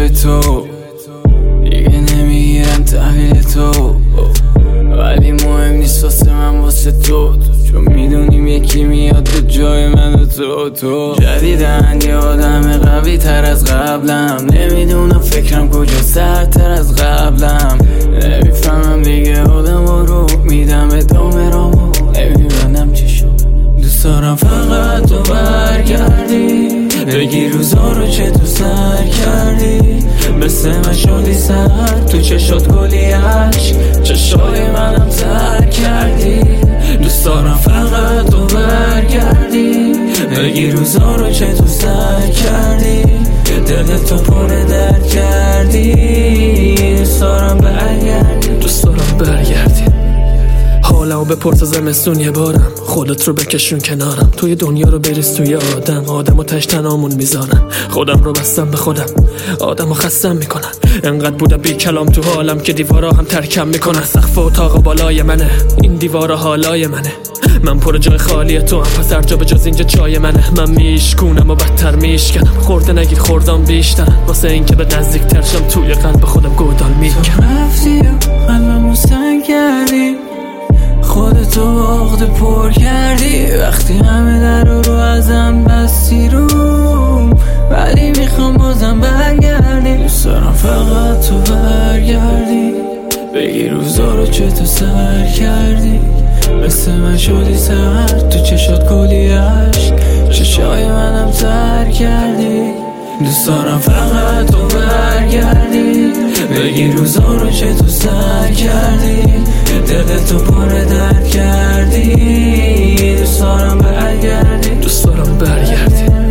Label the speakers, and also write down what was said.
Speaker 1: جای تو دیگه نمیگیرم تحویل تو، ولی مهم نیست واسه من واسه تو، چون میدونیم یکی میاد تو جای من و تو جدیدن یه آدم قوی تر از قبلم، نمیدونم فکرم کجا سرتر از قبلم، نمیفهمم دیگه آدم رو میدم ادامه رامو نمیبندم چی شد. دوست دارم فقط تو برگردی بگی روزا رو چه تو سر کردی، مثل من شدی سر تو چشات گلی عشق، چشای منم تر کردی. دوست دارم فقط تو برگردی بگی روزا رو چه تو سر کردی، دل تو پر درد کردی. دوست دارم برگردی،
Speaker 2: دوست دارم برگردی. حالمو بپرس زمستون یه بارم، خودت رو بکشون کنارم، توی دنیا رو بریز توی آدمو تش تنامون میذارن، خودم رو بستم به خودم آدمو خستم میکنن، انقدر بودم بی کلام تو حالم که دیوارا هم ترکم میکنن، سقف اتاق بالای منه این دیوارا حالای منه، من پر جای خالی تو هم پس هر جا به جز اینجا جای منه، من میشکونم و بدتر میشکنم، خورده نگیر خوردم بیشترن، واسه این که به نزدیک ترشم توی قلب خودم گودال میکنم.
Speaker 1: تو رفتی و قلبمو سنگ کردی، خودتو عقده پر کردی، وقتی همه در رو ازم بستی روم، ولی میخوام بازم برگردی. دوست دارم فقط تو برگردی بگی روزا رو چه تو سر کردی، مثل من شدی سر تو چشات گلی عشق، چشای منم تر کردی. دوست دارم فقط تو برگردی بگی روزا رو چه تو سر کردی، دل تو پر درد کردی. دوست دارم برگردی،
Speaker 2: دوست دارم برگردی.